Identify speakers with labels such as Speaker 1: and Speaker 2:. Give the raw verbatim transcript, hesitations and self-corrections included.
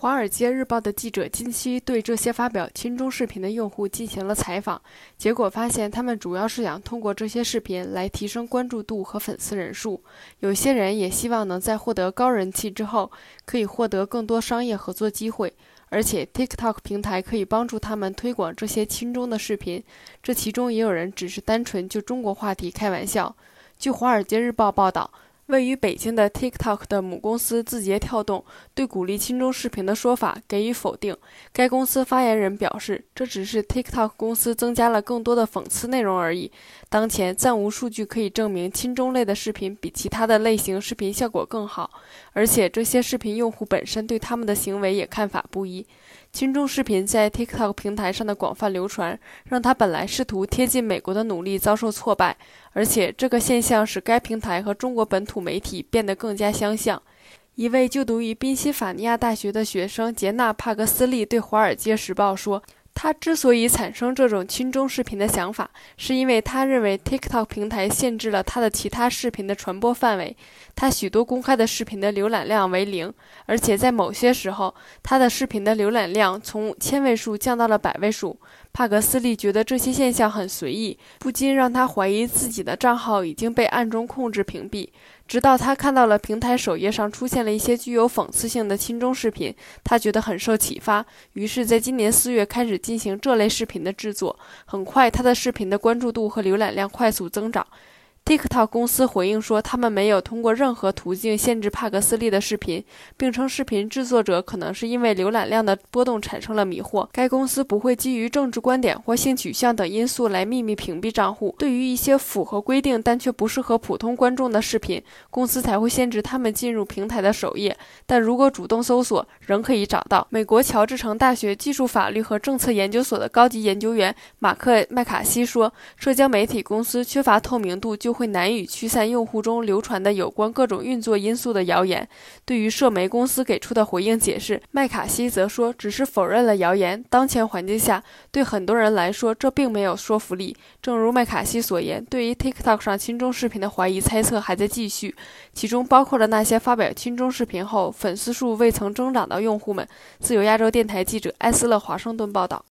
Speaker 1: 华尔街日报的记者近期对这些发表亲中视频的用户进行了采访，结果发现他们主要是想通过这些视频来提升关注度和粉丝人数。有些人也希望能在获得高人气之后，可以获得更多商业合作机会，而且 TikTok 平台可以帮助他们推广这些亲中的视频。这其中也有人只是单纯就中国话题开玩笑。据华尔街日报报道，位于北京的 TikTok 的母公司字节跳动对鼓励亲中视频的说法给予否定。该公司发言人表示，这只是 TikTok 公司增加了更多的讽刺内容而已。当前暂无数据可以证明亲中类的视频比其他的类型视频效果更好，而且这些视频用户本身对他们的行为也看法不一。亲中视频在 TikTok 平台上的广泛流传，让他本来试图贴近美国的努力遭受挫败，而且这个现象使该平台和中国本土媒体变得更加相像。一位就读于宾夕法尼亚大学的学生杰纳·帕格斯利对《华尔街时报》说，他之所以产生这种亲中视频的想法，是因为他认为 TikTok 平台限制了他的其他视频的传播范围，他许多公开的视频的浏览量为零，而且在某些时候，他的视频的浏览量从千位数降到了百位数。帕格斯利觉得这些现象很随意，不禁让他怀疑自己的账号已经被暗中控制屏蔽。直到他看到了平台首页上出现了一些具有讽刺性的亲中视频，他觉得很受启发，于是在今年四月开始进行这类视频的制作。很快，他的视频的关注度和浏览量快速增长。TikTok 公司回应说，他们没有通过任何途径限制帕格斯利的视频，并称视频制作者可能是因为浏览量的波动产生了迷惑。该公司不会基于政治观点或性取向等因素来秘密屏蔽账户。对于一些符合规定但却不适合普通观众的视频，公司才会限制他们进入平台的首页，但如果主动搜索，仍可以找到。美国乔治城大学技术法律和政策研究所的高级研究员马克·麦卡锡说，社交媒体公司缺乏透明度，就会难以驱散用户中流传的有关各种运作因素的谣言。对于社媒公司给出的回应解释，麦卡锡则说只是否认了谣言。当前环境下，对很多人来说这并没有说服力。正如麦卡锡所言，对于 TikTok 上亲中视频的怀疑猜测还在继续，其中包括了那些发表亲中视频后粉丝数未曾增长的用户们。自由亚洲电台记者埃斯勒华盛顿报道。